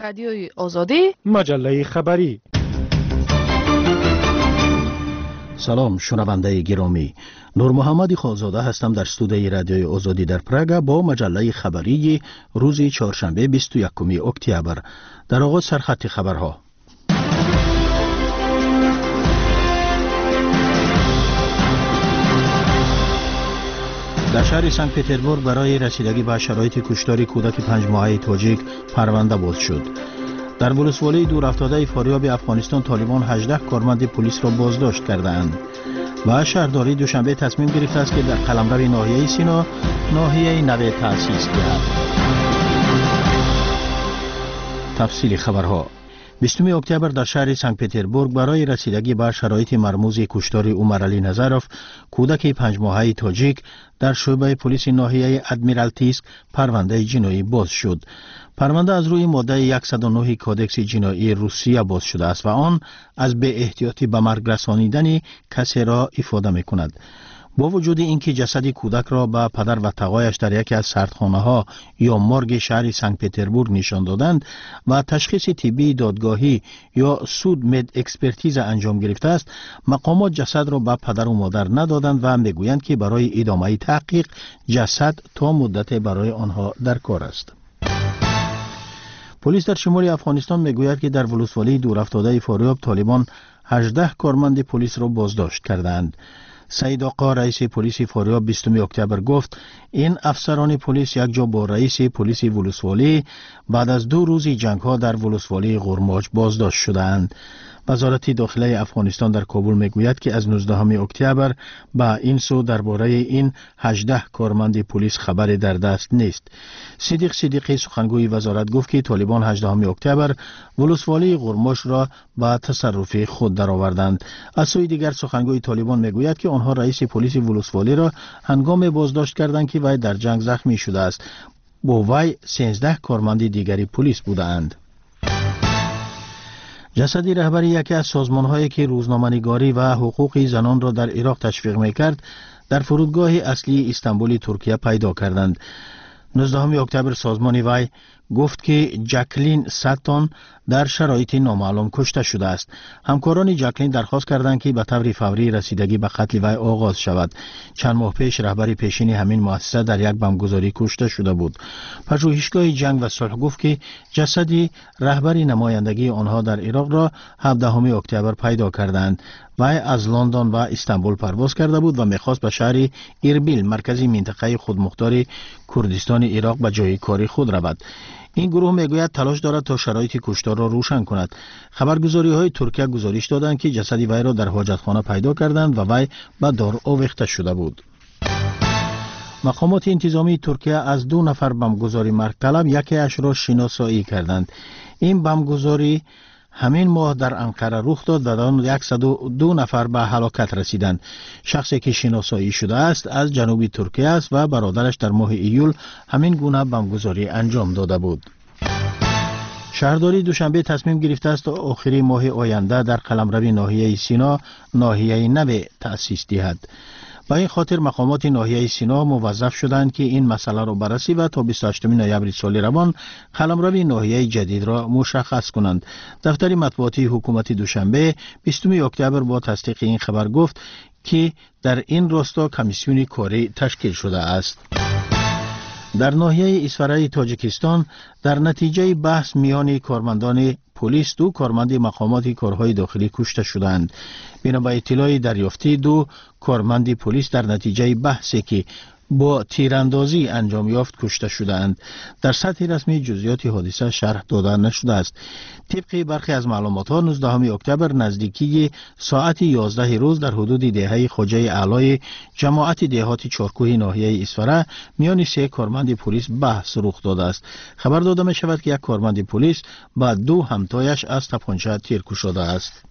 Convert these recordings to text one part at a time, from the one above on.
رادیوی آزادی، مجله خبری. سلام شنونده گرامی، نور محمد خالزاده هستم در استودیوی رادیوی آزادی در پراگ با مجله خبری روز چهارشنبه 21 اکتبر. در آغاز سرخط خبرها. در شهر سنت پترزبورگ برای رسیدگی به شرایط کشتار کودک 5 ماهه تاجیک پرونده باز شد. در ولسوالی دور افتاده فاریاب افغانستان طالبان 18 کارمند پلیس را بازداشت کردند. و شهرداری دوشنبه تصمیم گرفته است که در قلمرو ناحیه سینا ناحیه نو تأسیس دهد. تفصیل خبرها. 20 اکتبر در شهر سنت پترزبورگ برای رسیدگی به شرایط مرموز کشتار عمر علی نظروف کودک 5 ماهه تاجیک در شعبه پلیس ناحیه ادمیرالتیسک پرونده جنایی باز شد. پرونده از روی ماده 109 کودکس جنایی روسیه باز شده است و آن از بی احتیاطی به مرگ رسانیدن کسی را افاده می کند. با وجود اینکه جسد کودک را به پدر و تقایش در یکی از سردخانه‌ها یا مورگ شهر سنت پترزبورگ نشان دادند و تشخیص طبی دادگاهی یا سود مد اکسپرتیز انجام گرفته است، مقامات جسد را به پدر و مادر ندادند و میگویند که برای ادامه تحقیق جسد تا مدت برای آنها در کار است. پلیس در شمال افغانستان میگوید که در ولسوالی دور افتاده فاریاب طالبان 18 کارمند پلیس را بازداشت کردند. سید آقا رئیس پلیس فاریاب 20 اکتبر گفت این افسران پلیس یک جا با رئیس پلیس ولسوالی بعد از 2 روز جنگ ها در ولسوالی غرماج بازداشت شدند. وزارت داخلی افغانستان در کابل میگوید که از 19 اکتبر به این سو درباره این 18 کارمند پلیس خبری در دست نیست. صدیق صدیقی سخنگوی وزارت گفت که طالبان 18 اکتبر ولسوالی غرماش را به تصرف خود درآوردند. از سوی دیگر سخنگوی طالبان میگوید که آنها رئیس پلیس ولسوالی را هنگام بازداشت کردند که وی در جنگ زخمی شده است. با وی 13 کارمند دیگری پلیس بودند. جسد رهبر یکی از سازمان‌هایی که روزنامه‌نگاری و حقوق زنان را در عراق تشویق می‌کرد در فرودگاه اصلی استانبول ترکیه پیدا کردند. 19 اکتبر سازمان وی گفت که جکلین ساتون در شرایط نامعلوم کشته شده است. همکاران جکلین درخواست کردند که به طور فوری رسیدگی به قتل وی آغاز شود. چند ماه پیش رهبر پیشین همین مؤسسه در یک بمبگذاری کشته شده بود. پژوهشگاه جنگ و صلح گفت که جسد رهبر نمایندگی آنها در عراق را 17 اکتبر پیدا کردند. وی از لندن و استانبول پرواز کرده بود و می‌خواست به شهر اربیل مرکزی منطقه خودمختار کردستان عراق به جای کاری خود رود. این گروه میگوید تلاش دارد تا شرایط کشتار را روشن کند. خبرگزاری‌های ترکیه گزارش دادند که جسد وی را در حاجتخانه پیدا کردند و وی به دار آویخته شده بود. مقامات انتظامی ترکیه از 2 نفر بمبگذار مرگ طلب یکی اش را شناسایی کردند. این بمبگذاری همین ماه در انقره رخ داد و در آن 102 نفر به هلاکت رسیدند. شخصی که شناسایی شده است از جنوب ترکیه است و برادرش در ماه ایول همین گونه بمبگذاری انجام داده بود. شهرداری دوشنبه تصمیم گرفته است تا آخر ماه آینده در قلمرو ناحیه سینا ناحیه نو تأسیس دهد. با این خاطر مقامات ناحیه سینا موظف شدند که این مسئله را بررسی و تا 28 نوامبر سال روان قلمرو ناحیه جدید را مشخص کنند. دفتر مطبوعاتی حکومت دوشنبه 20 اکتبر با تصدیق این خبر گفت که در این راستا کمیسیون کاری تشکیل شده است. در ناحیه اسفرای تاجیکستان در نتیجه بحث میان کارمندان پلیس 2 کارمند مقامات کارهای داخلی کشته شدند. بنا به اطلاع دریافتی 2 کارمند پلیس در نتیجه بحثی که با تیراندازی انجام یافت کشته شدند. در سطح رسمی جزئیات حادثه شرح داده نشده است. طبق برخی از معلومات‌ها 19 اکتبر نزدیکی ساعت 11 روز در حدود دهه خواجه اعلای جماعت دهات چارکوه ناحیه اسفره میان 3 کارمند پلیس بحث رخ داده است. خبر داده می شود که یک کارمند پلیس با 2 همتایش از تپانچه تیر کشیده است.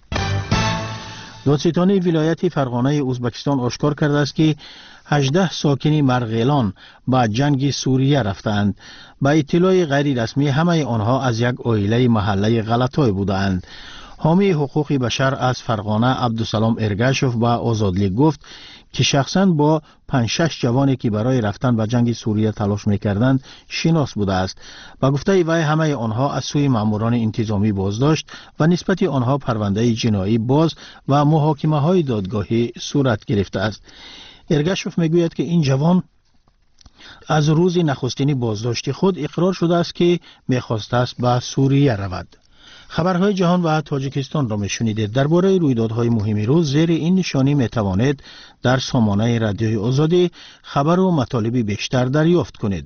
دادستان ولایت فرغانه ازبکستان آشکار کرده است که 18 ساکن مرغیلان با جنگ سوریه رفتند. با اطلاع غیر رسمی همه آنها از یک عائله محله غلطای بودند. حامی حقوق بشر از فرغانه عبدالسلام ارگشوف با آزادلی گفت که شخصاً با 5-6 جوانی که برای رفتن به جنگ سوریه تلاش می‌کردند شناس بوده است. با گفته وی همه آنها از سوی ماموران انتظامی بازداشت و نسبت آنها پرونده جنایی باز و محاکمه‌های دادگاهی صورت گرفته است. ارگشوف میگوید که این جوان از روز نخستین بازداشت خود اقرار شده است که می‌خواسته است به سوریه رود. خبرهای جهان و تاجیکستان را میشنیدید. درباره رویدادهای مهم روز زیر این نشانی میتوانید در سامانه رادیوی آزادی خبر و مطالب بیشتر دریافت کنید.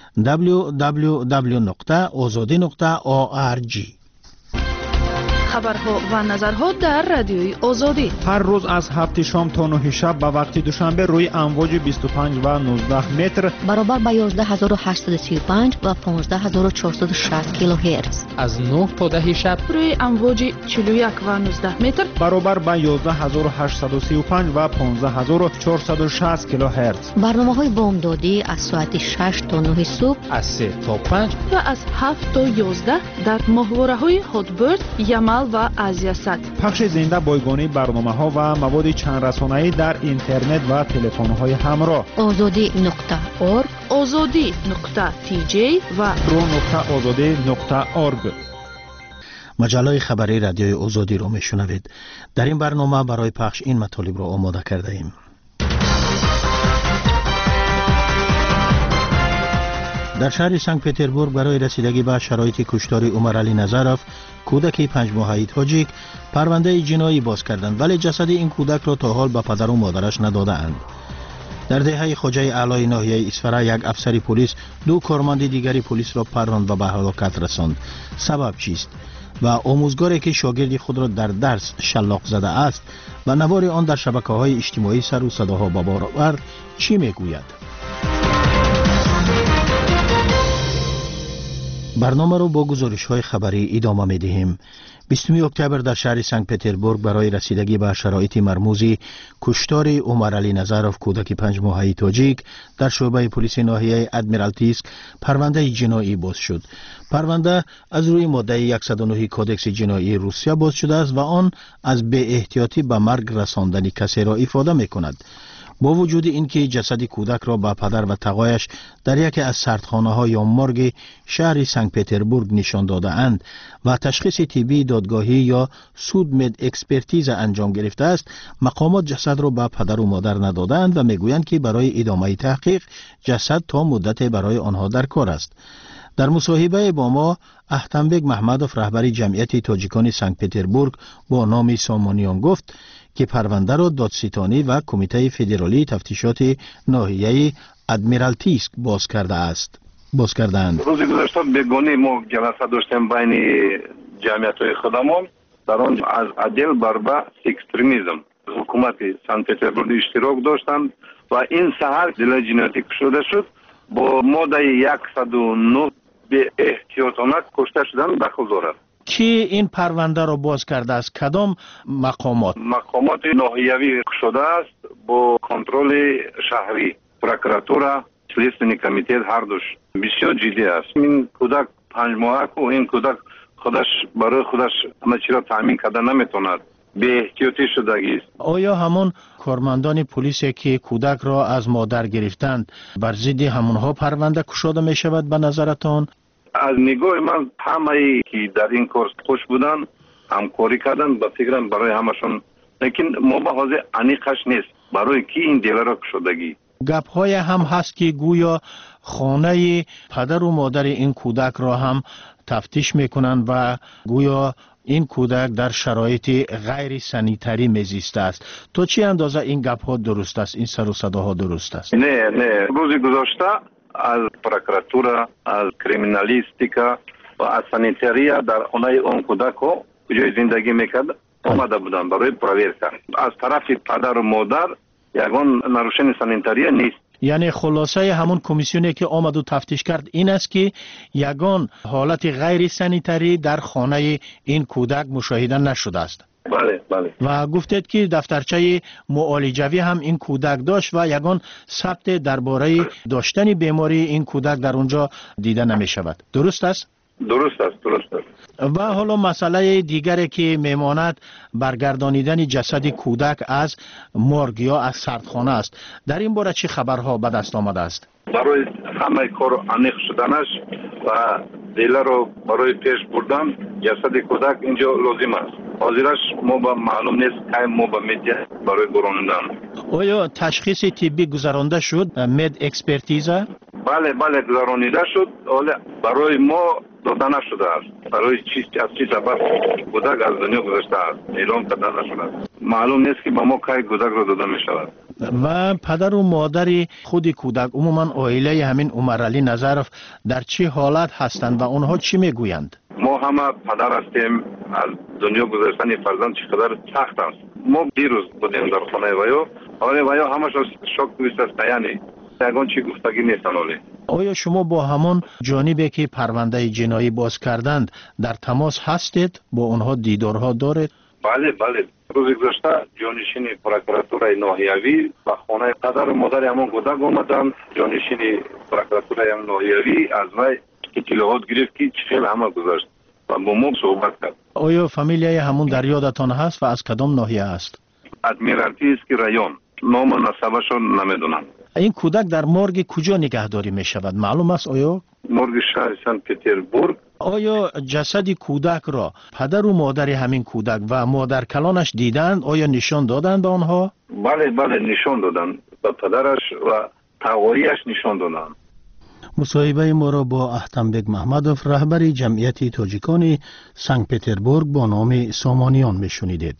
www.azadi.org. خبرها و نظرها در رادیوی آزادی هر روز از 7 شام تا 9 شب به وقت دوشنبه روی امواج 25 و 19 متر برابر با 11835 و 15460 کیلوهرتز. از 9 تا 10 شب روی امواج 41 و 19 متر برابر با 11835 و 15460 کیلوهرتز. برنامه‌های بامدادی از ساعت 6 تا 9 صبح، از 3 تا 5 و از 7 تا 11 در ماهواره‌های هاتبرد، یمل و آسیا سات. پخش زنده بایگانی برنامه‌ها و مواد چند رسانه‌ای در اینترنت و تلفن‌های همراه. azadi.org، azadi.tj و pro.azadi.org. مجله خبری رادیوی آزادی را میشنوید. در این برنامه برای پخش این مطالب را آماده کرده ایم. در شهر سنت پتربورگ برای رسیدگی به شرایط کشتار عمر علی نظروف، کودک 5 ماهه تاجیک پرونده جنایی باز کردند، ولی جسد این کودک را تا حال به پدر و مادرش ندادند. در دهه خواجه اعلی ناحیه اسفره یک افسر پلیس 2 کارمند دیگری پلیس را پراند و به هلاکت رساند. سبب چیست؟ و آموزگاری که شاگرد خود را در درس شلاق زده است و نوار آن در شبکه‌های اجتماعی سر و صداها به بار آورد چی میگوید؟ برنامه رو با گزارش‌های خبری ادامه می‌دهیم. 20 اکتبر در شهر سنت پتربورگ برای رسیدگی به شرایط مرموز کشتار عمر علی نظروف کودک 5 ماهه تاجیک در شعبه پلیس ناحیه ادمیرالتیسک پرونده جنایی باز شد. پرونده از روی ماده 109 کودکس جنایی روسیه باز شده است و آن از بی احتیاطی به مرگ رساندن کسی را افاده می‌کند. با وجود اینکه جسد کودک را به پدر و تقایش در یکی از سردخانه‌های یا مورگ شهر سنت پتربورگ نشان داده اند و تشخیص طبی دادگاهی یا سودمد اکسپرتیز انجام گرفته است، مقامات جسد را به پدر و مادر ندادند و میگویند که برای ادامه تحقیق جسد تا مدت برای آنها در کار است. در مصاحبه با ما احتمبک محمدوف رهبر جمعیت تاجیکان سنت پتربورگ با نام سامانیان گفت که پرونده را دادستانی و کمیته فدرالی تفتیشات ناحیه ادمیرالتیسک باز کردند. روز گذشته بگونه ما جلسه داشتیم بین جمعیت‌های خودمان در آن از عدل بر اکستریمیسم حکومت سنت پتربورگ اشتراک داشتند و این سحر دل جنایتی شده شد با ماده 109 به احتیاطانه کشته شدن داخل دارد. کی این پرونده را باز کرده است؟ کدام مقامات ناحیوی شده است با کنترل شهری، پروکراتورا، لیستنی کمیته هر دوش بسیار جدی است. این کودک 5 ماهه و این کودک خودش برای خودش همه چیز را تامین کرده نمیتوند، به احتیاطی شدگی است. آیا همون کارمندان پلیس که کودک را از مادر گرفتند بر ضد همونها پرونده گشوده می شود به نظرتان؟ از نگاه من همه که در این کار خوش بودن همکاری کردن با فکرم برای همشون، لیکن مباحث انیقش نیست برای کی این دیل را شدگی. گپ های هم هست که گویا خانه پدر و مادر این کودک را هم تفتیش میکنند و گویا این کودک در شرایط غیر سانیتری میزیسته است. تو چی اندازه این گپ ها درست است؟ این سر و صداها درست است؟ نه روزی گذشته از پروکراتورا، از کریمینالیستیکا و از سانیتریا در خانه اون کودک ها کجای زندگی میکرد آمده بودن برای پرویرکا. از طرف پدر و مادر یگان نروشن سانیتریا نیست. یعنی خلاصه همون کمیسیونی که آمد و تفتیش کرد این است که یگان حالت غیر سانیتری در خانه این کودک مشاهده نشده است. بله. و گفتید که دفترچه معالجوی هم این کودک داشت و یگان ثبت درباره داشتن بیماری این کودک در اونجا دیده نمی شود. درست است؟ درست است. و حالا مسئله دیگری که میماند برگردانیدن جسد کودک از مورگ یا از سردخانه است. در این باره چه خبرها به دست آمده است؟ برای همه کار عمیق شدنش و دیله رو برای پیش بردن جسد کودک اینجا لازم است. حاضرش ما با معلوم نیست که ما با مدیا برای گذراندن. آیا تشخیص طبی گذرانده شد؟ مد اکسپرتیزه؟ بله گذرانیده شد، ولی برای ما داده نشده است. برای از چی سبب کودک از دنیا گذشته است اعلام کرده نشده است. معلوم نیست که با ما کی کودک را داده می شود. و پدر و مادر خود کودک، عموما عائله همین عمرعلی نظرف در چه حالت هستند و آنها چی میگویند؟ ما همه پدر هستیم. از دنیا گذشتن فرزند چقدر سخت است. ما دیروز بودیم در خانه ویا همش شوک دوست است. یعنی یگان چی گفتگی نیستن. آیا شما با همون جانبی که پرونده جنایی باز کردند در تماس هستید؟ با آنها دیدارها دارید؟ بله روز گذشته جانشین پروکراتورای ناحیوی و خانه پدر و مادر همون کودک آمدند. جانشین پروکراتورای ناحیوی از وی اطلاعات گرفت که چه خیلی همه گذشت و با ما صحبت کرد. آیا فامیلیای همون در یادتان هست و از کدام ناحیه است؟ ادمیرالتی است که رایون، نام و نسبشون نمیدونم. این کودک در مورگ کجا نگهداری می شود؟ معلوم است آیا؟ مورگ شهر سن پترزبورگ. آیا جسد کودک را پدر و مادر همین کودک و مادر کلانش دیدند؟ آیا نشان دادند به آنها؟ بله نشان دادند. به پدرش و تقویش نشان دادند. مصاحبه ما را با احتمبک محمدوف، رهبر جمعیت تاجیکان سنت پترزبورگ با نام سامانیان میشنیدید.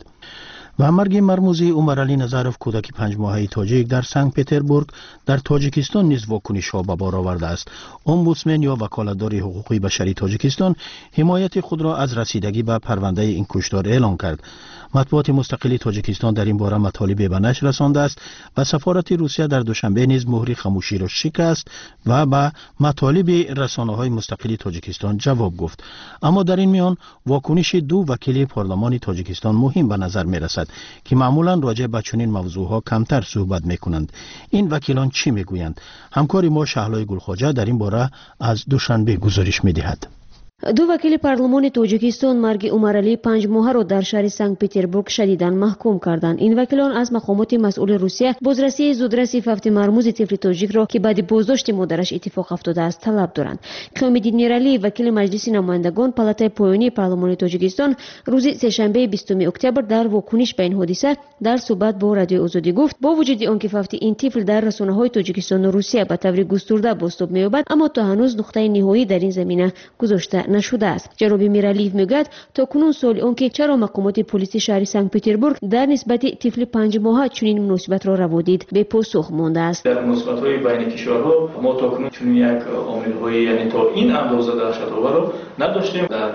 و مرگ مرموزی عمرعلی نظرف، کودک 5 ماهه تاجیک در سنت پترزبورگ در تاجیکستان نیز واکنش ها به بار آورده است. امبودسمن یا وکالتدار حقوقی بشری تاجیکستان حمایت خود را از رسیدگی به پرونده این کشتار اعلام کرد. مطبوعات مستقل تاجیکستان در این باره مطالب به نشر رسانده است و سفارت روسیه در دوشنبه نیز مهر خاموشی را شکست و به مطالب رسانه‌های مستقل تاجیکستان جواب گفت. اما در این میان واکنش 2 وکیل پارلمان تاجیکستان مهم به نظر می رسد که معمولا راجع به چنین موضوعها کمتر صحبت می کنند. این وکیلان چی می گویند؟ همکار ما شهلای گلخواجه در این باره از دوشنبه گزارش می دهد. 2 وکیل پارلمان تاجیکستان مرگ عمرعلی 5 ماهه را در شهر سنت پترزبورگ شدیداً محکوم کردند. این وکیلان از مقامات مسئول روسیه بازرسی زودرس فقط مرموز طفل تاجیک را که بعد بازداشت مادرش اتفاق افتاده است طلب دارند. قیامالدین میرعلی وکیل مجلس نمایندگان پالاتای پایانی پارلمان تاجیکستان روز سه‌شنبه 20 اکتبر در واکنش به این حادثه در صحبت با رادیو آزادی گفت با وجود آنکه فقط این طفل در رسانه‌های تاجیکستان و روسیه به طور گسترده بازتاب می‌یابد، اما تا هنوز نقطه نهایی در این زمینه گذاشته نشده است. جناب میرعلی میگوید تا کنون سوال آنکه چرا مقامات پلیس شهر سنت پترزبورگ در نسبت طفل 5 ماهه چنین مناسبت را روا دید به پاسخ مانده است. در مناسبت‌های بین کشورها ما تا کنون چنین یک عامل‌های یعنی تا این اندازه دهشت‌آور را نداشتیم. در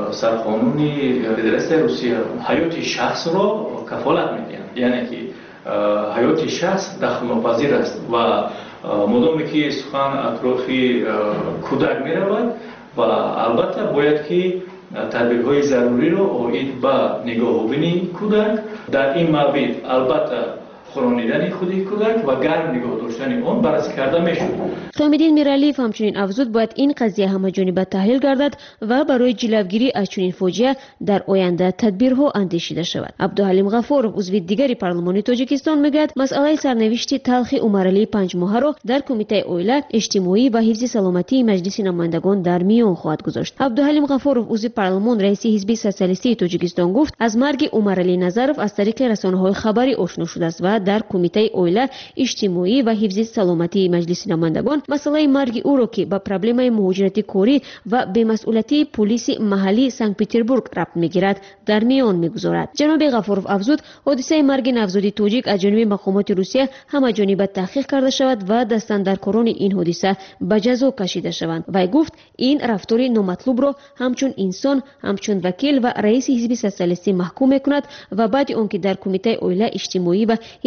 سرقانونی فدراسیون روسیه حیات شخص را کفالت می‌دهند، یعنی که حیات شخص دخل‌ناپذیر است و مدامی که سخن اطرافی کودک می‌رود و البته باید که تدبیرهای ضروری را اوید به نگاه‌آوری کودک در این مورد البته خورانیدن خودی کودک و گرم نگاه داشتن آن بررسی کرده میشود. قیامالدین میرعلی همچنین افزود باید این قضیه همه‌جانبه تحلیل گردد و برای جلوگیری از چنین فاجعه در آینده تدبیرها اندیشیده شود. عبدالحلیم غفورov عضو دیگری پارلمان تاجیکستان میگوید مسئله سرنوشت تلخ عمرعلی 5 ماهه را در کمیته عائله، اجتماعی و حفظ سلامتی مجلس نمایندگان در میان خواهد گذاشت. عبدالحلیم غفورov عضو پارلمان رئیس حزب سوسیالیستی تاجیکستان گفت از مرگ عمرعلی نظرف از طریق رسانه‌های خبری آشنا شده است و در کمیته عائله، اجتماعی و حفظ سلامتی مجلس نمایندگان مسئله مرگ او را که با پروبلم مهاجرت کاری و بی‌مسئولیتی پلیس محلی سنت پترزبورگ ربط میگیرد در میان میگذارد. جناب غفورov افزود حادثه مرگ نوزاد تاجیک از جانب مقامات روسیه همه‌جانبه تحقیق کرده شود و دستاندرکاران این حادثه به جزا کشیده شوند. وی گفت این رفتار نامطلوب را همچون انسان، همچون وکیل و رئیس حزب سوسیالیستی محکوم میکند و بعد آنکه در کمیته عائله، اجتماعی و حفظ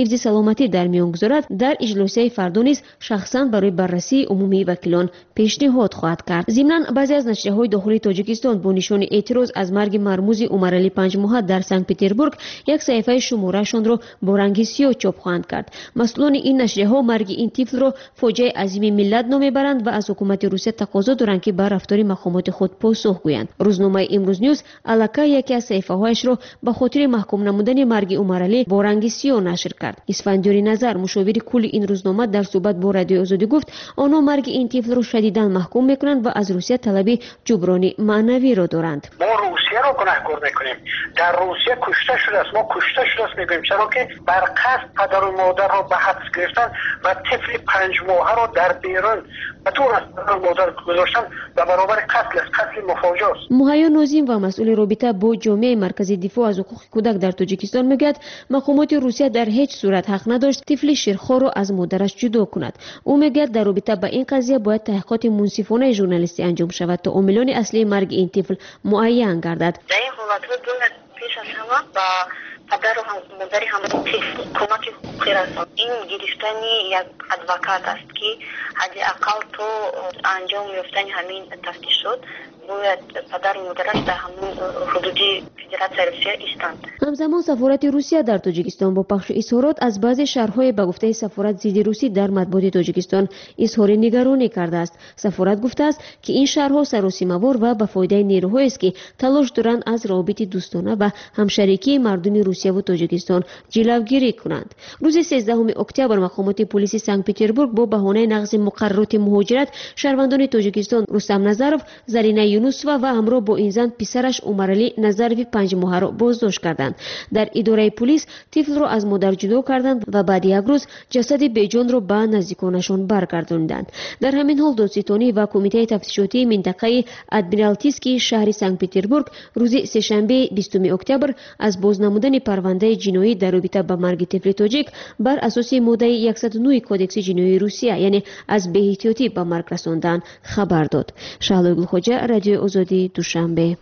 حفظ سلامتی در میان گذارد در اجلاس‌های فردا نیز شخصاً برای بررسی عمومی وکیلان پیشنهاد خواهد کرد. ضمناً بعضی از نشریه‌های داخلی تاجیکستان با نشان اعتراض از مرگ مرموز عمرعلی 5 ماهه در سنت پترزبورگ یک صحیفه شماره‌شان را با رنگ سیاه چاپ خواهند کرد. مسئولان این نشریه‌ها مرگ این طفل را فاجعه عظیم ملت نام می‌برند و از حکومت روسیه تقاضا دارند که بر رفتار مقامات خود پاسخ گویند. روزنامه امروز نیوز الکا یکی از صحیفه‌هایش را به خاطر محکوم نمودن مرگ عمرعلی با رنگ سیاه نشر کرد. اسفندیار نظر مشاور کل این روزنامه در صحبت با رادیو آزادی گفت آنها مرگ این طفل را شدیداً محکوم می‌کنند و از روسیه طلب جبران معنوی را دارند. ما روسیه را گناهکار می‌کنیم. در روسیه کشته شده است. ما کشته شده است میگیم چرا که بر قصد پدر و مادر را به حبس گرفتن و طفل 5 ماهه را در بیرون بدون از پدر و مادر گذاشتن و برابر قتل است. قتل مفاجئ است. مهیا ناظم و مسئول رابطه با جامعه مرکزی دفاع از حقوق کودک در تاجیکستان میگوید مقامات روسیه در هیچ صورت حق نداشت طفل شیرخوار را از مادرش جدا کند. او میگوید در رابطه با این قضیه باید تحقیقات منصفانه ژورنالیستی انجام شود تا عاملان اصلی مرگ این طفل معین گردد. در این حالت پیش از همه با پدر و مادر هم کمک حقوقی رساند. این گرفتن یک ادوکات است که حداقل تو انجام یافتن همین تفتیشات باید پدر و مادرش در همون حدودی فدراسیون روسیه ایستند. همزمان سفارت روسیه در تاجیکستان با پخش اظهارات از بعضی شهرهای به گفته سفارت ضد روسی در مطبوعات تاجیکستان اظهار نگرانی کرده است. سفارت گفته است که این شهرها سراسیمه‌وار و به فایده نیروهایی است که تلاش دارند از روابط دوستانه و همشریکی مردم روسیه و تاجیکستان جلوگیری کنند. روز 13 اکتبر مقامات پلیس سنت پترزبورگ با بهانه نقض مقررات مهاجرت شهروندان تاجیکستان رستم نظرов، زرینه یونوسова و همراه با این زن پسرش عمرعلی نظرov 5 ماهه را بازداشت کردند. در اداره پلیس طفل را از مادر جدا کردند و بعد یک روز جسد بیجان را به نزدیکانشان برگرداندند. در همین حال دادستانی و کمیته تفتیشاتی منطقه ادمیرالتیسکی شهر سنت پترزبورگ روز سه‌شنبه 20 اکتبر از بازنمودن پرونده جنایی در رابطه با مرگ طفل تاجیک بر اساس ماده 109 کدکس جنایی روسیه یعنی از بی‌احتیاطی به مرگ رساندن خبر داد. شهلا گلخوجه، رادیو آزادی، دوشنبه.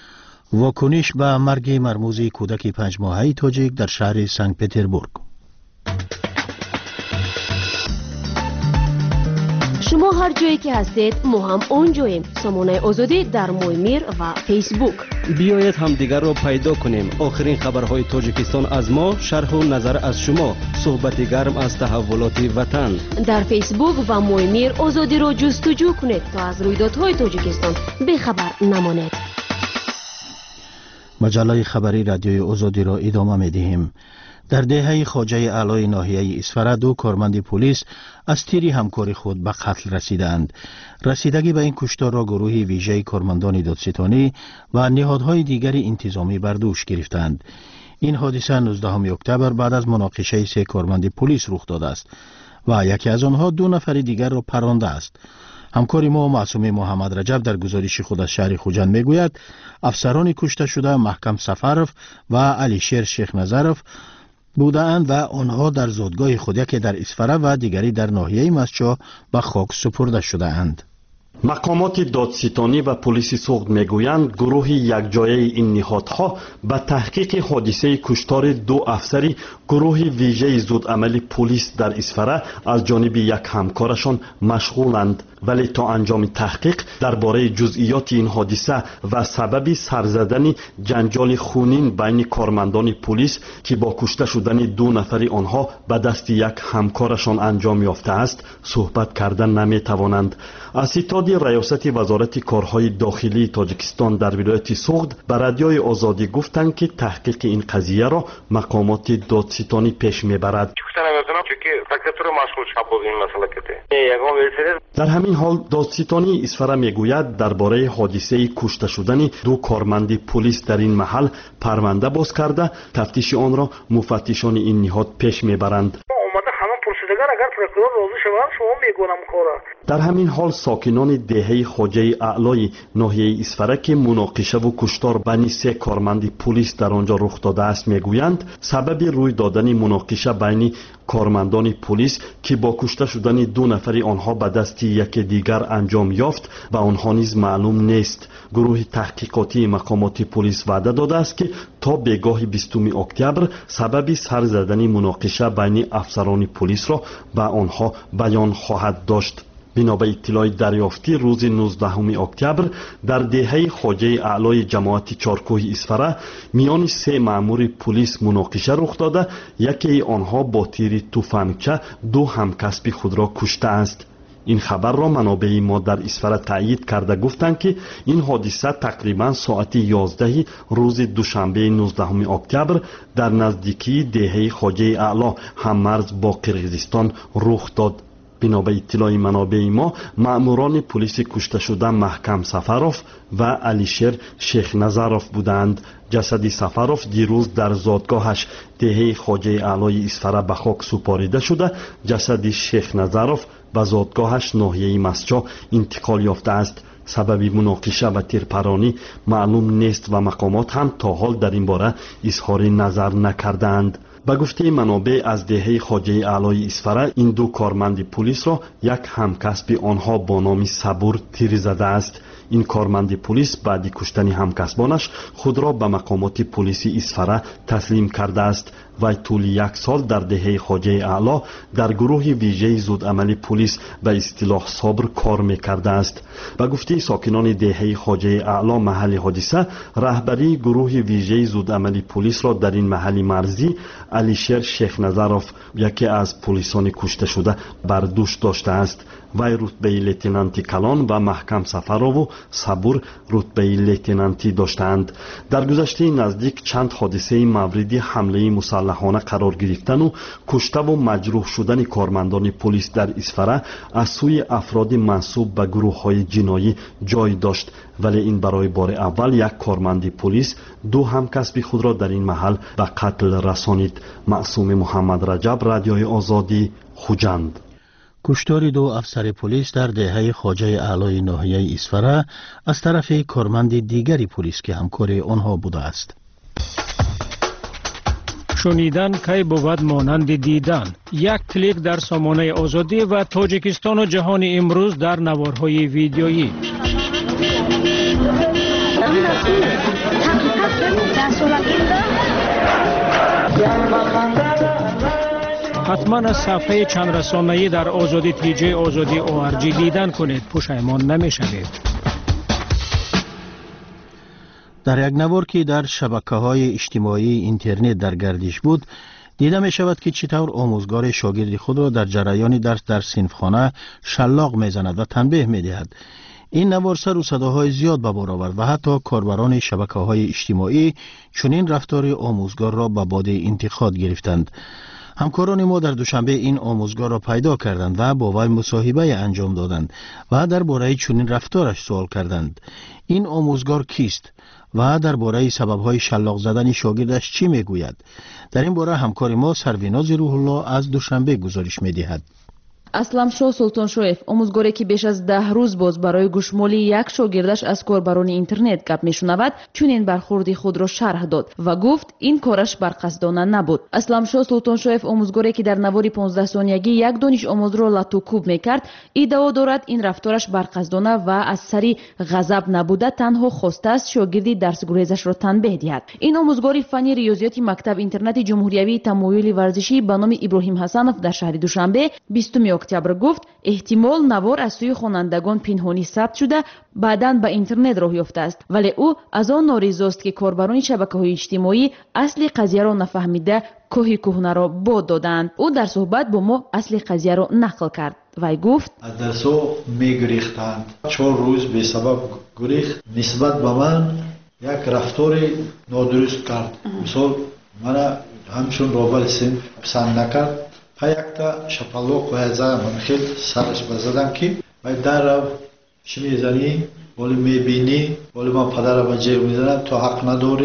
واکنش به مرگ مرموز کودک 5 ماهه تاجیک در شهر سنت پترزبورگ. شما هر جایی که هستید ما هم اونجاییم. سامانه آزادی در مویمیر و فیسبوک. بیایید همدیگر را پیدا کنیم. آخرین خبرهای تاجیکستان از ما، شرح و نظر از شما، صحبت گرم از تحولات وطن. در فیسبوک و مویمیر آزادی را جستجو کنید تا از رویدادهای تاجیکستان بیخبر نمانید. مجله خبری رادیوی آزادی را ادامه می‌دهیم. در دهه خواجه اعلی ناحیه اسفره 2 کارمند پلیس از تیر همکار خود به قتل رسیدند. رسیدگی به این کشتار را گروه ویژه کارمندان دادستانی و نهادهای دیگر انتظامی بر دوش گرفتند. این حادثه 19 اکتبر بعد از مناقشه 3 کارمند پلیس رخ داده است و یکی از آنها 2 نفر دیگر را پرانده است. همکار ما معصوم محمد رجب در گزارش خود از شهر خوجند میگوید افسران کشته شده محکم سفرov و علیشیر شیخ نظرov بودند و آنها در زادگاه خود یکی در اسفره و دیگری در ناحیه مسجد به خاک سپرده شده اند. مقامات دادستانی و پلیس سوخت میگویند گروه یکجایه این نهادها به تحقیق حادثه کشتار 2 افسری گروه ویژه زودعمل پلیس در اسفره از جانب یک همکارشان مشغولند، ولی تا انجام تحقیق درباره جزئیات این حادثه و سبب سرزدن جنجال خونین بین کارمندان پلیس که با کشته شدن 2 نفر آنها به دست یک همکارشان انجام یافته است صحبت کردن نمیتوانند. اسیتاد ریاست وزارت کارهای داخلی تاجیکستان در ولایت سوخت به رادیوی آزادی گفتند که تحقیق این قضیه را مقامات دادستانی پیش میبرد. در همین حال دادستانی اسفره میگوید درباره حادثه کشته شدن 2 کارمند پلیس در این محل پرونده باز کرده تفتیش آن را مفتشان این نهاد پیش میبرند. آمده همه پرسیدگار اگر прокурор розӣ шаванд, шумо мекунам кора. در همین حال ساکنان دهه خواجه اعلای ناحیه اسفره که مناقشه و کشتار بین سه کارمند پلیس در آنجا رخ داده است میگویند سبب روی دادن مناقشه بین کارمندان پلیس که با کشته شدن 2 نفر آنها به دست یک دیگر انجام یافت و آنها نیز معلوم نیست. گروه تحقیقاتی مقامات پلیس وعده داده است که تا بگاه 20 اکتبر سبب سر زدن مناقشه بین افسران پلیس را به آنها بیان خواهد داشت. بنا به اطلاع دریافتی روز 19 اکتبر در دهه خواجه اعلای جماعت چارکوه اسفره میان 3 مأمور پلیس مناقشه رخ داده. یکی آنها با تیر تفنگچه 2 همکسب خود را کشته است. این خبر را منابع ما در اسفره تایید کرده گفتند که این حادثه تقریبا ساعت 11 روز دوشنبه 19 اکتبر در نزدیکی دهه خواجه اعلا هممرز با قرقیزستان رخ داد. بنا به اطلاع منابع ما مأموران پلیس کشته شده محکم سفروف و علیشیر شیخ نظروف بودند. جسد سفروف دیروز در زادگاهش دهه خواجه اعلای اسفره به خاک سپاریده شده. جسد شیخ نظروف به زادگاهش ناحیه مسجد انتقال یافته است. سبب مناقشه و تیرپرانی معلوم نیست و مقامات هم تا حال در این باره اظهار نظر نکردند. به گفته منابع از دهه خواجه اعلای اسفره این 2 کارمند پلیس را یک همکسب آنها با نام صبور تیر زده است. این کارمند پلیس بعد کشتن همکسبانش خود را به مقامات پلیس اسفره تسلیم کرده است. و طول 1 سال در دهه خواجه اعلا در گروه ویژه زودعمل پلیس به اصطلاح صبر کار میکرده است. به گفته ساکنان دهه خواجه اعلا محل حادثه، رهبری گروه ویژه زودعمل پلیس را در این محل مرزی علیشیر شیخ نظروف یکی از پلیسان کشته شده بر دوش داشته است. وی رتبه لیتنانتی کلان و محکم سفرو و صبور رتبه لیتنانتی داشتند. در گذشته نزدیک چند حادثه موردی حمله مسلحانه قرار گرفتن و کشته و مجروح شدن کارمندان پلیس در اسفره از سوی افراد منسوب به گروه های جنایی جای داشت، ولی این برای بار اول یک کارمند پلیس 2 همکسب خود را در این محل به قتل رسانید. معصوم محمد رجب، رادیوی آزادی، خوجند. کشتار 2 افسر پلیس در دهه خواجه اعلای ناحیه اسفره از طرف کارمند دیگری پلیس که همکار آنها بوده است. شنیدن کی بود مانند دیدن. یک کلیک در سامانه آزادی و تاجیکستان و جهان امروز در نوارهای ویدیویی. حتما از صفحه چند رسانه‌ای در آزادی تیجه آزادی ORG دیدن کنید، پشیمان نمی‌شوید. در یک نوار که در شبکه‌های اجتماعی اینترنت در گردش بود، دیده می شود که چطور آموزگار شاگرد خود را در جریان درس در صنفخانه شلاق می‌زند و تنبیه می‌دهد. این نوار سر و صداهای زیاد به بار آورد و حتی کاربران شبکه‌های اجتماعی چنین رفتار آموزگار را به باد انتقاد گرفتند. همکاران ما در دوشنبه این آموزگار را پیدا کردند و با وی مصاحبه انجام دادند و درباره چنین رفتارش سوال کردند. این آموزگار کیست و درباره سبب‌های شلاق زدن شاگردش چی میگوید؟ در این باره همکار ما سرویناز روح الله از دوشنبه گزارش می‌دهد. اسلمشاه سултоншоев омӯзгоре ки беш аз 10 рӯз боз барои гӯшмоли як шогирдаш аз корбарони интернет гап мешунавад, чунин бархурди худро шарҳ дод ва гуфт ин кораш барқасдона набуд. асламшоҳ султоншоев омӯзгоре ки дар навори 15 сониягӣ як дониш омӯзро латукӯб мекард, иддао дорад ин рафтораш барқасдона ва аз сари ғазаб набуда танҳо хостааст шогирди дарсгурезашро танбеҳ диҳад. ин омӯзгори фанни риёзиёти мактаб интернати ҷумҳуриявии тамоюли варзишӣ ба номи Иброҳим Ҳасанов дар шаҳри Душанбе 20 октябр гуфт эҳтимол навор аз сӯи хонандагон пинҳонӣ сабт шуда баъдан ба интернет роҳ ёфтааст, вале ӯ аз он норизост ки корбарони шабакаҳои иҷтимоӣ асли қазияро нафаҳмида кӯҳи кӯҳнаро бод доданд. ӯ дар суҳбат бо мо асли қазияро нақл кард. вай гуфт: аз дарсҳо мегирехтанд. 4 рӯз бесабаб гирехт. нисбат ба ман як рафтори нодуруст кард. мисол мана ҳамчун робали синф писанд накард. якта шапаллоқ бояд задам, хел сараш базадам ки бай дарав чӣ мезанӣ, боли мебинӣ, боли ман падара ба ҷеб мезанам, то ҳақ надорӣ.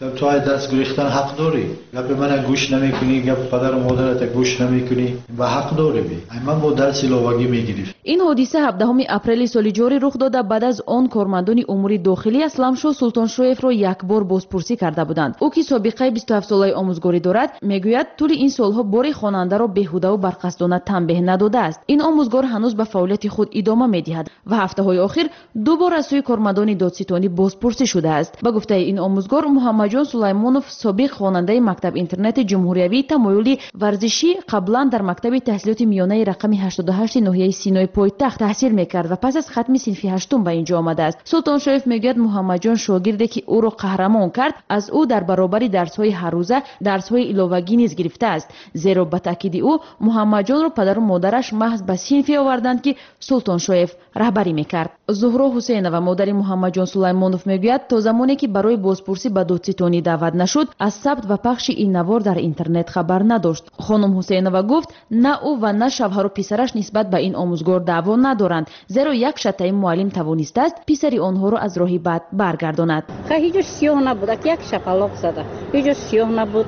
تو های دست گریختن حق داری. گپ من گوش نمیکنی، گپ پدر و مادرت گوش نمیکنی و حق داری بی. من با درس لاواگی میگیریم. این حادثه 17 اپریل سال جاری رخ داده. بعد از آن کارمندان امور داخلی اسلامشاه سلطانشویف را یک بار بازپرسی کرده بودند. او که سابقه 27 ساله آموزگاری دارد، میگوید طول این سالها بار خواننده را بیهوده و برقصدانه تنبیه نداده است. این آموزگار هنوز به فعالیت خود ادامه میدهد و هفته‌های اخیر دوباره از سوی کارمندان دادستانی بازپرسی شده است. به گفته این آموزگار، محمد جان سلیمانوف سابق خواننده مکتب اینترنت جمهوریوی تمایلی ورزشی قبلا در مکتب تحصیلات میانه رقم 88 ناحیه سینای پایتخت تحصیل میکرد و پس از ختم صنف 8 به اینجا آمده است. سلطانشویف میگوید محمد جان شاگردی که او را قهرمان کرد، از او در برابر درس‌های هر روزه درس‌های علاوگی نیز گرفته است. زیرا به تاکید او محمد جان را پدر و مادرش محض به صنفی آوردند که سلطانشویف رهبری میکرد. زهرا حسینова مادر محمد جان سلیمانوف میگوید تا زمانی که برای بازپرسی به دادستانی دعوت نشد، از ثبت و پخش این نوار در اینترنت خبر نداشت. خانم حسینова گفت نه او و نه شوهر و پسرش نسبت به این آموزگار دعوا ندارند، زیرا یک شتای معلم توانسته است پسری آنها را از راه بد برگرداند. هیچ سیاه نبود، یک شقلاق زده، هیچ سیاه نبود.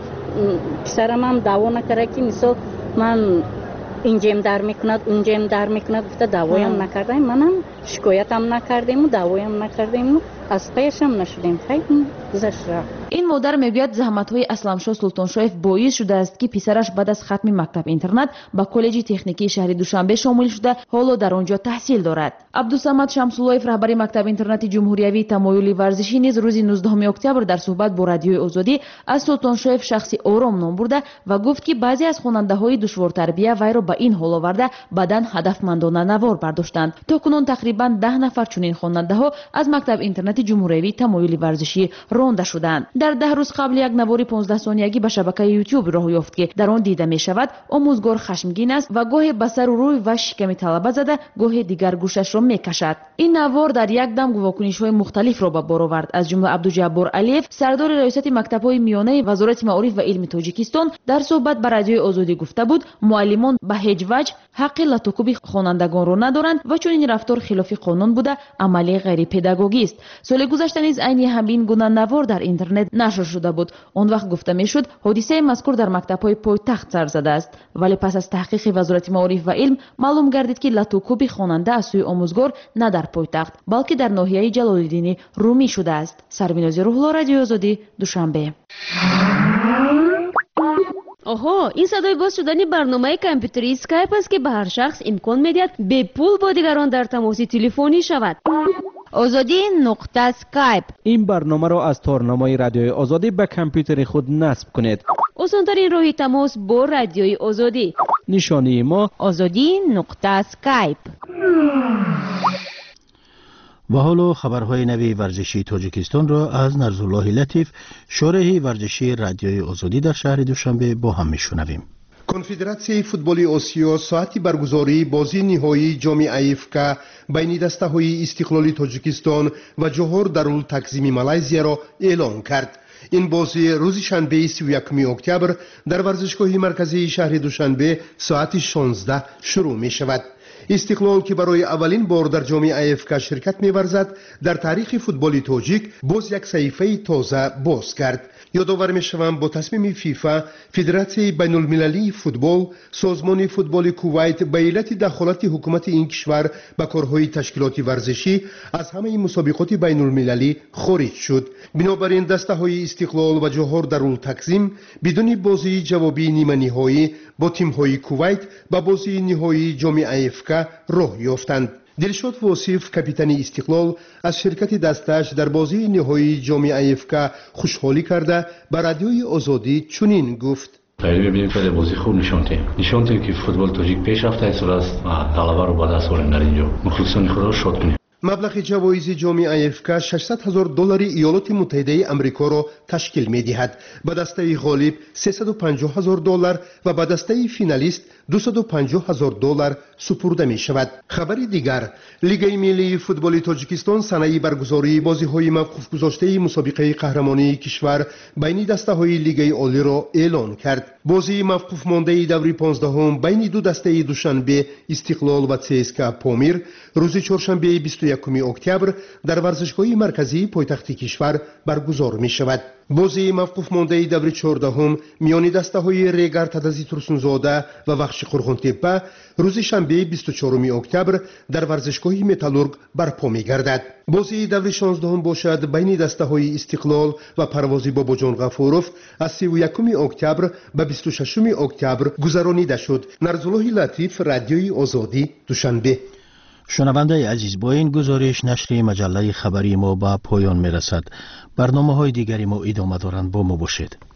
پسرم هم دعوا نکرد که مثلا من اینجام در میکند اونجام در میکند، گفته دعوایم نکردیم، منم شکایتم نکردیم و دعوایم نکردیم، از پیش هم نشدیم. خیلی گذشت رفت. این مادر میگوید زحمت‌های اسلامشاه سلطانشویف باعث شده است که پسرش بعد از ختم مکتب اینترنت با کالج تکنیکی شهر دوشنبه شامل شده، حالا در آنجا تحصیل دارد. عبدالصمد شمس‌اللهیف رهبر مکتب اینترنت جمهوریوی تمایلی ورزشی نیز روز 19 اکتبر در صحبت با رادیوی آزادی از سلطانشویف شخصی آرام نام برده و گفت که بعضی از خواننده‌های دشوار تربیه وی را به این حال آورده بدن هدفمندانه نوار برداشتند. تاکنون تقریبا 10 نفر چنین خواننده‌ها از مکتب اینترنت جمهوریوی تمایلی ورزشی رانده شدند. در 10 روز قبل یک نوار 15 ثانیه‌ای به شبکه یوتیوب راه یافت که در آن دیده می شود آموزگار خشمگین است و گاهی به سر و روی و شکم طلبه زده، گاهی دیگر گوشش را میکشد. این نوار در یک دم گواهینش‌های مختلف را به بار آورد. از جمله عبدالجبار علیف سردار ریاست مکتب‌های میانه وزارت معارف و علم تاجیکستان در صحبت با رادیوی آزادی گفته بود معلمان به هیچ وجه حق لطوکوبی خوانندگان را ندارند و چون این رفتار خلاف قانون بوده عملی غیر پداگوژی است. سال گذشته نیز عین همین گونه نوار در اینترنت نشر شده بود. آن وقت گفته میشد حادثه مذکور در مکتب‌های پایتخت سر زده است، ولی پس از تحقیق وزارت معارف و علم معلوم گردید که لطوکوبی خواننده از سوی آموزگار نه در پایتخت بلکه در ناحیه جلال‌الدین رومی شده است. سربیناز روح‌الله، رادیو آزادی، دوشنبه. آها، این صدای باز شدن برنامه کامپیوتری اسکایپ است که به هر شخص امکان می‌دهد به پول با دیگران در تماس تلفنی شود. آزادی نقطه اسکایپ. این برنامه را از تارنمای رادیوی آزادی به کامپیوتر خود نصب کنید. آسان‌ترین راه تماس با رادیوی آزادی. نشانی ما آزادی نقطه اسکایپ. و حالا خبرهای نوی ورزشی تاجیکستان را از نرزالله لطیف، شارح ورزشی رادیوی آزادی در شهر دوشنبه با هم میشنویم. کنفدراسیای فوتبال آسیا ساعتی برگزاری بازی نهایی جام افک بین دسته‌های استقلالی تاجیکستان و جوهر دارالتقسیم مالزیا را اعلام کرد. این بازی روز شنبه 31 اکتبر در ورزشگاه مرکزی شهر دوشنبه ساعت 16 شروع می شود. استقلال که برای اولین بار در جام افک شرکت می‌ورزد در تاریخ فوتبال تاجیک باز یک صحیفه تازه باز کرد. یادآور می‌شوم با تصمیم فیفا فدراسیای بین‌المللی فوتبال سازمان فوتبال کویت به علت دخالت حکومت این کشور به کارهای تشکیلاتی ورزشی از همه مسابقات بین‌المللی خارج شد. بنابراین دسته‌های استقلال و جوهر دارالتقسیم بدون بازی جوابی نیمه نهایی با تیم‌های کویت به بازی نهایی جام افک راه یافتند. دلشاد واصف کاپیتان استقلال از شرکت دستش در بازی نهایی جام افک خوشحالی کرده به رادیوی آزادی چنین گفت: ببینیم که بازی خوب نشانته که فوتبال تاجیک پیش رفته است و طلبه رو بعد از سال در اینجا مخلصان خدا رو شاد کنیم. مبلغ جوایز جام افک $600,000 ایالات متحده آمریکا را تشکیل می‌دهد. به دسته غالب $350,000 و به دسته فینالیست $250,000 سپرده می شود. خبر دیگر، لیگ ملی فوتبال تاجیکستان صنایع برگزاری بازی‌های موقوف گذاشته مسابقه قهرمانی کشور بین دسته‌های لیگ عالی را اعلان کرد. بازی موقوف مانده دور 15 بین دو دسته دوشنبه استقلال و CSKA پامیر روز چهارشنبه 21 21 октябр дар варзишгоҳи марказии пойтахти кишвар баргузор мешавад. бозии мавқуф мондаи даври 14 миёни дастаҳои Регар Тадази Турсунзода ва Вахши Қурғонтеппа рӯзи шанбе 24 октябр дар варзишгоҳи Металлург барпо мегардад. бозии даври 16 бошад байни дастаҳои Истиқлол ва Парвози Бобоҷон Ғафуров аз 31 октябр ба 26 октябр гузаронида шуд. Нарзуллоҳи Латиф, Радиои Озодӣ, Душанбе. шунавандаи азиз, бо ин гузориш нашри маҷаллаи хабари мо ба поён мерасад. барномаҳои дигари мо идома доранд. бо мо бошед.